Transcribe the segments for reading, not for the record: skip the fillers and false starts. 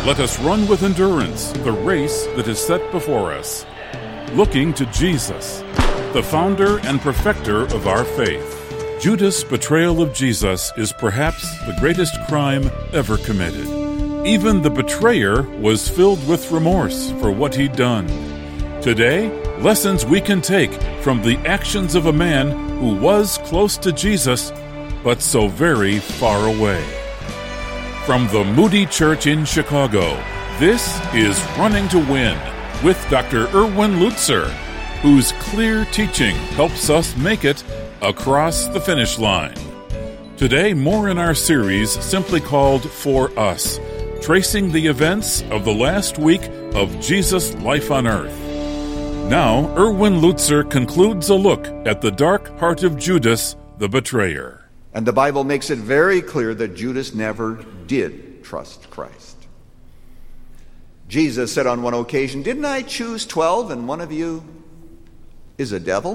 Let us run with endurance the race that is set before us, looking to Jesus, the founder and perfecter of our faith. Judas' betrayal of Jesus is perhaps the greatest crime ever committed. Even the betrayer was filled with remorse for what he'd done. Today, lessons we can take from the actions of a man who was close to Jesus, but so very far away. From the Moody Church in Chicago, this is Running to Win with Dr. Erwin Lutzer, whose clear teaching helps us make it across the finish line. Today, more in our series simply called For Us, tracing the events of the last week of Jesus' life on earth. Now, Erwin Lutzer concludes a look at the dark heart of Judas, the betrayer. And the Bible makes it very clear that Judas never did trust Christ. Jesus said on one occasion, "Didn't I choose 12 and one of you is a devil?"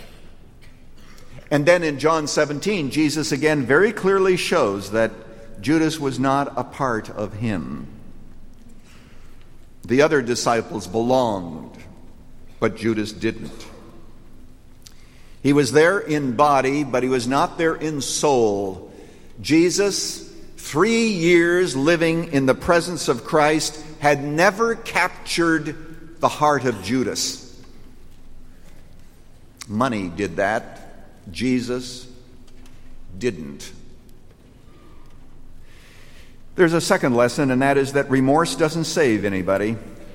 And then in John 17, Jesus again very clearly shows that Judas was not a part of him. The other disciples belonged, but Judas didn't. He was there in body, but he was not there in soul. Jesus, 3 years living in the presence of Christ, had never captured the heart of Judas. Money did that. Jesus didn't. There's a second lesson, and that is that remorse doesn't save anybody.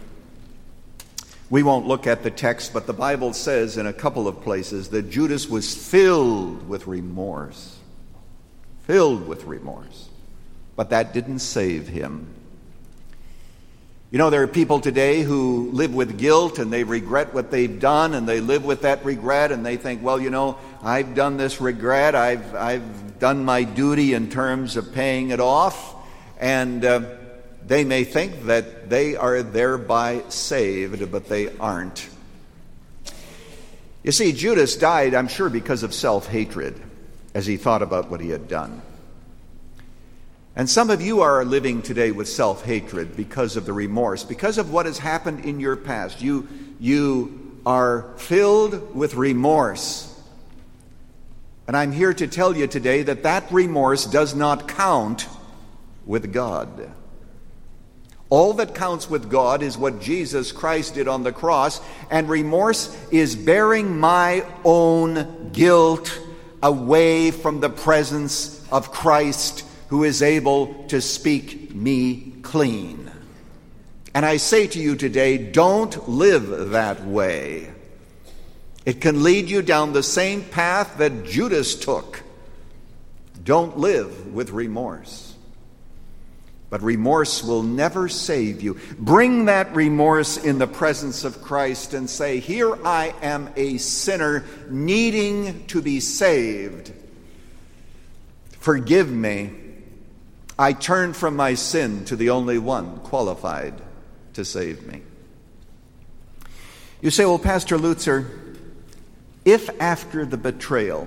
We won't look at the text, but the Bible says in a couple of places that Judas was filled with remorse. Filled with remorse. But that didn't save him. You know, there are people today who live with guilt and they regret what they've done, and they live with that regret, and they think, well, you know, I've done this regret. I've done my duty in terms of paying it off. And they may think that they are thereby saved, but they aren't. You see, Judas died, I'm sure, because of self-hatred as he thought about what he had done. And some of you are living today with self-hatred because of the remorse, because of what has happened in your past. You are filled with remorse. And I'm here to tell you today that that remorse does not count with God. All that counts with God is what Jesus Christ did on the cross, and remorse is bearing my own guilt away from the presence of Christ, who is able to speak me clean. And I say to you today, don't live that way. It can lead you down the same path that Judas took. Don't live with remorse. But remorse will never save you. Bring that remorse in the presence of Christ and say, here I am, a sinner needing to be saved. Forgive me. I turn from my sin to the only one qualified to save me. You say, well, Pastor Lutzer, if after the betrayal,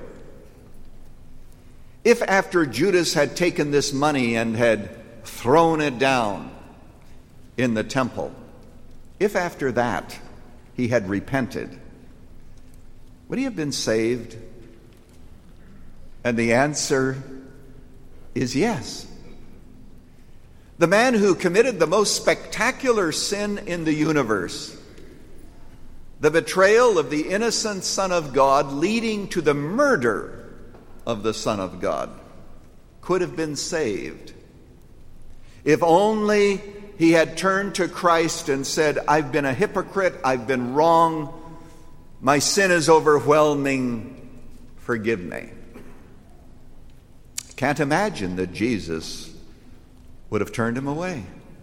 if after Judas had taken this money and had thrown it down in the temple, if after that he had repented, would he have been saved? And the answer is yes. The man who committed the most spectacular sin in the universe, the betrayal of the innocent Son of God leading to the murder of the Son of God, could have been saved if only he had turned to Christ and said, I've been a hypocrite, I've been wrong, my sin is overwhelming, forgive me. I can't imagine that Jesus would have turned him away.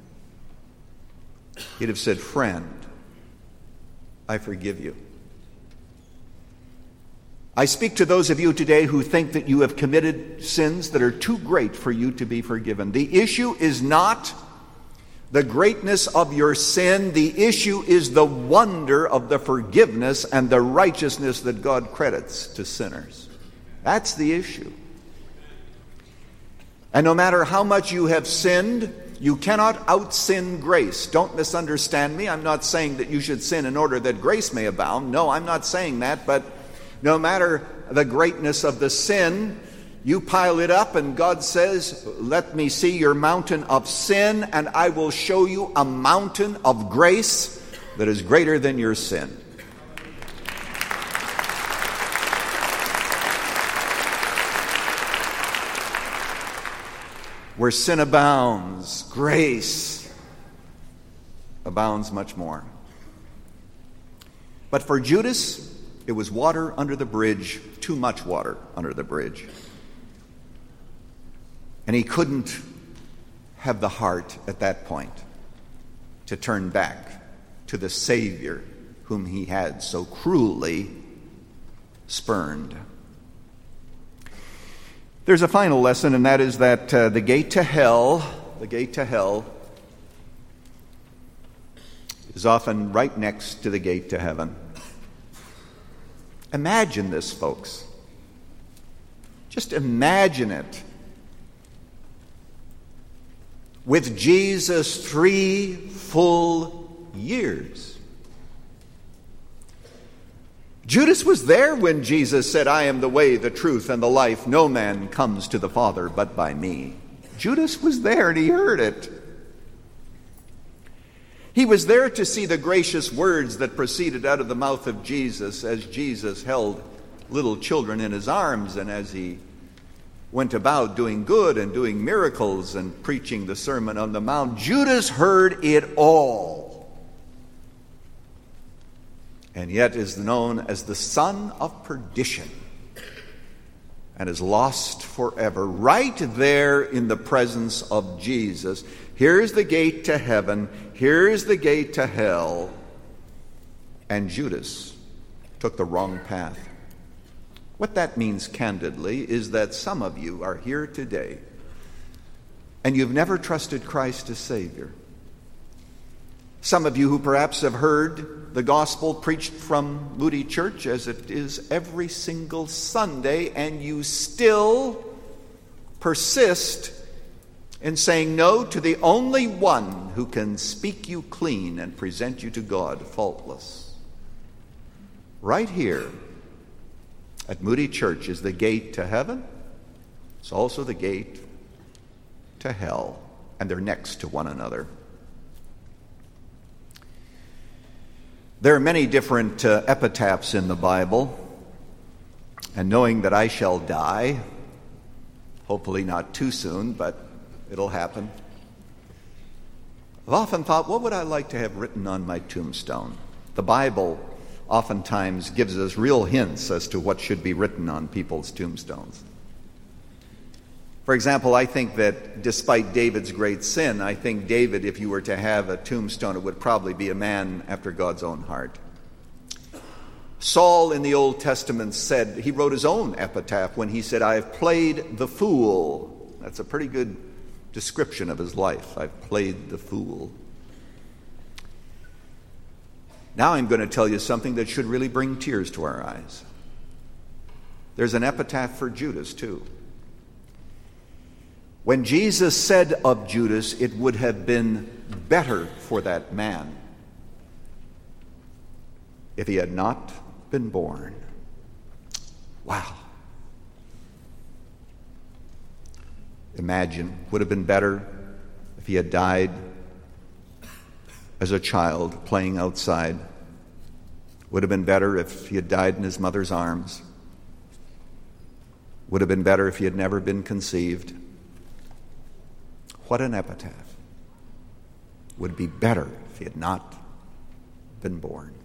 He'd have said, friend, I forgive you. I speak to those of you today who think that you have committed sins that are too great for you to be forgiven. The issue is not the greatness of your sin. The issue is the wonder of the forgiveness and the righteousness that God credits to sinners. That's the issue. And no matter how much you have sinned, You cannot out-sin grace. Don't misunderstand me. I'm not saying that you should sin in order that grace may abound. No, I'm not saying that. But no matter the greatness of the sin, you pile it up, and God says, let me see your mountain of sin, and I will show you a mountain of grace that is greater than your sin. Where sin abounds, grace abounds much more. But for Judas, it was water under the bridge, too much water under the bridge. And he couldn't have the heart at that point to turn back to the Savior whom he had so cruelly spurned. There's a final lesson, and that is that the gate to hell is often right next to the gate to heaven. Imagine this, folks. Just imagine it. With Jesus 3 full years. Judas was there when Jesus said, I am the way, the truth, and the life. No man comes to the Father but by me. Judas was there and he heard it. He was there to see the gracious words that proceeded out of the mouth of Jesus as Jesus held little children in his arms and as he went about doing good and doing miracles and preaching the Sermon on the Mount. Judas heard it all. And yet is known as the son of perdition and is lost forever, right there in the presence of Jesus. Here's the gate to heaven, here's the gate to hell, and Judas took the wrong path. What that means, candidly, is that some of you are here today and you've never trusted Christ as Savior. Some of you who perhaps have heard the gospel preached from Moody Church as it is every single Sunday, and you still persist in saying no to the only one who can speak you clean and present you to God faultless. Right here at Moody Church is the gate to heaven. It's also the gate to hell, and they're next to one another. There are many different epitaphs in the Bible, and knowing that I shall die, hopefully not too soon, but it'll happen, I've often thought, what would I like to have written on my tombstone? The Bible oftentimes gives us real hints as to what should be written on people's tombstones. For example, I think that despite David's great sin, I think David, if you were to have a tombstone, it would probably be a man after God's own heart. Saul in the Old Testament said, he wrote his own epitaph when he said, I have played the fool. That's a pretty good description of his life. I've played the fool. Now I'm going to tell you something that should really bring tears to our eyes. There's an epitaph for Judas, too. When Jesus said of Judas, it would have been better for that man if he had not been born. Wow. Imagine, would have been better if he had died as a child playing outside. Would have been better if he had died in his mother's arms. Would have been better if he had never been conceived. What an epitaph. Would be better if he had not been born.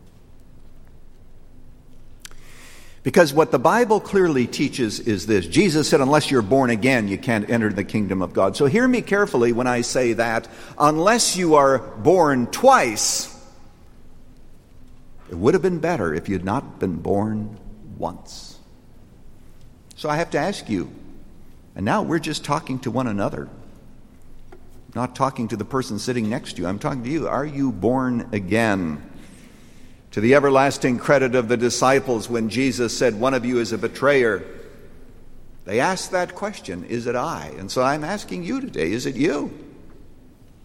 Because what the Bible clearly teaches is this. Jesus said, unless you're born again, you can't enter the kingdom of God. So hear me carefully when I say that. Unless you are born twice, it would have been better if you had not been born once. So I have to ask you, and now we're just talking to one another, not talking to the person sitting next to you. I'm talking to you. Are you born again? To the everlasting credit of the disciples, when Jesus said, one of you is a betrayer, they asked that question, is it I? And so I'm asking you today, is it you?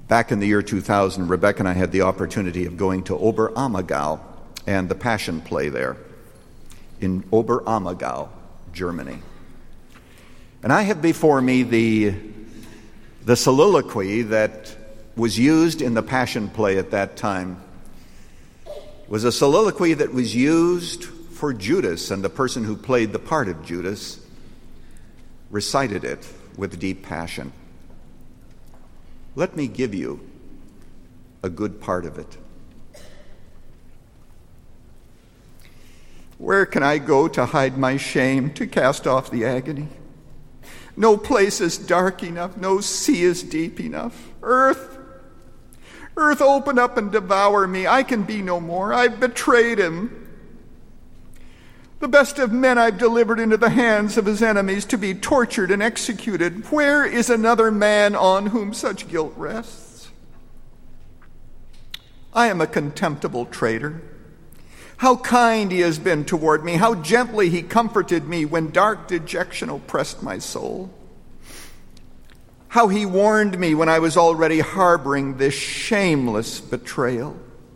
Back in the year 2000, Rebecca and I had the opportunity of going to Oberammergau and the Passion Play there in Oberammergau, Germany. And I have before me the soliloquy that was used in the Passion Play at that time. It was a soliloquy that was used for Judas, and the person who played the part of Judas recited it with deep passion. Let me give you a good part of it. Where can I go to hide my shame, to cast off the agony? No place is dark enough, no sea is deep enough. Earth, open up and devour me. I can be no more. I've betrayed him. The best of men I've delivered into the hands of his enemies to be tortured and executed. Where is another man on whom such guilt rests? I am a contemptible traitor. How kind he has been toward me, how gently he comforted me when dark dejection oppressed my soul. How he warned me when I was already harboring this shameless betrayal.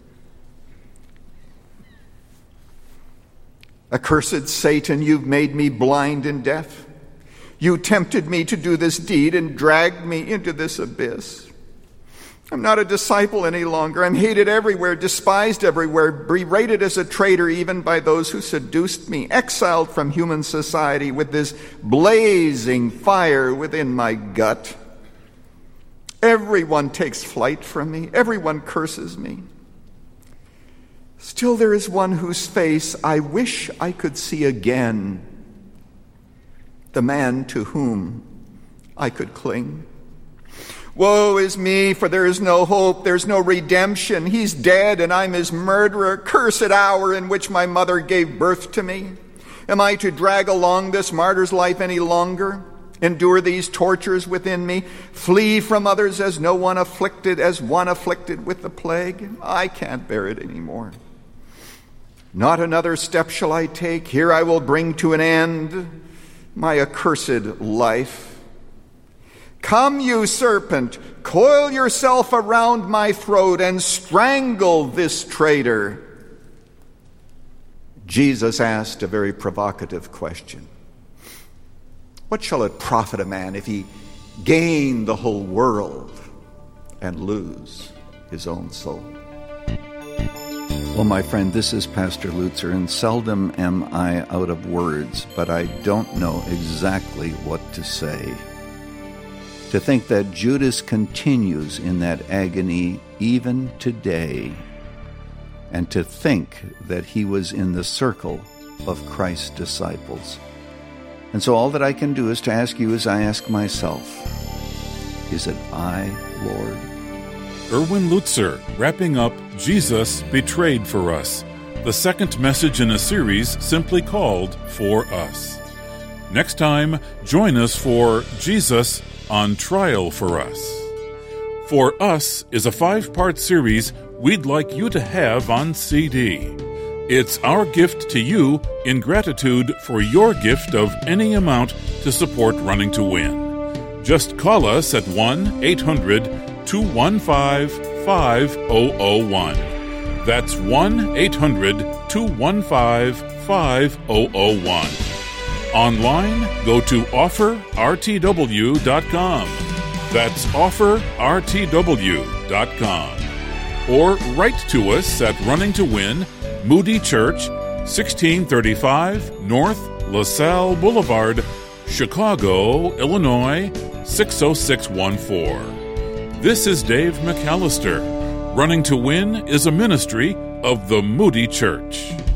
Accursed Satan, you've made me blind and deaf. You tempted me to do this deed and dragged me into this abyss. I'm not a disciple any longer. I'm hated everywhere, despised everywhere, berated as a traitor even by those who seduced me, exiled from human society with this blazing fire within my gut. Everyone takes flight from me. Everyone curses me. Still there is one whose face I wish I could see again, the man to whom I could cling. Woe is me, for there is no hope, there's no redemption. He's dead and I'm his murderer. Cursed hour in which my mother gave birth to me. Am I to drag along this martyr's life any longer? Endure these tortures within me? Flee from others as one afflicted with the plague? I can't bear it anymore. Not another step shall I take. Here I will bring to an end my accursed life. Come, you serpent, coil yourself around my throat and strangle this traitor. Jesus asked a very provocative question. What shall it profit a man if he gain the whole world and lose his own soul? Well, my friend, this is Pastor Lutzer, and seldom am I out of words, but I don't know exactly what to say. To think that Judas continues in that agony even today, and to think that he was in the circle of Christ's disciples. And so all that I can do is to ask you as I ask myself, is it I, Lord? Erwin Lutzer, wrapping up Jesus Betrayed for Us, the second message in a series simply called For Us. Next time, join us for Jesus on Trial for Us. For Us is a 5-part series we'd like you to have on CD. It's our gift to you in gratitude for your gift of any amount to support Running to Win. Just call us at 1-800-215-5001. That's 1-800-215-5001. Online, go to offerrtw.com. That's offerrtw.com. Or write to us at Running to Win, Moody Church, 1635 North LaSalle Boulevard, Chicago, Illinois, 60614. This is Dave McAllister. Running to Win is a ministry of the Moody Church.